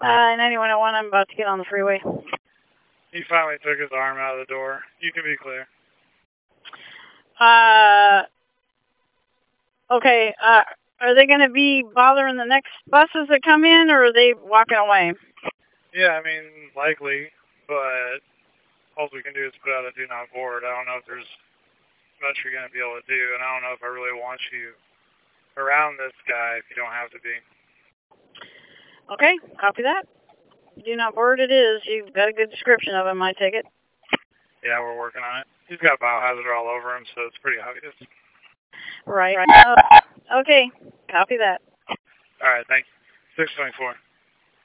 9101, I'm about to get on the freeway. He finally took his arm out of the door. You can be clear. Okay, are they going to be bothering the next buses that come in, or are they walking away? Yeah, I mean, likely, but all we can do is put out a do not board. I don't know if there's much you're going to be able to do, and I don't know if I really want you around this guy if you don't have to be. Okay, copy that. Do not board it is. You've got a good description of him, I take it. Yeah, we're working on it. He's got biohazard all over him, so it's pretty obvious. Right. Okay, copy that. All right, thank you. 624.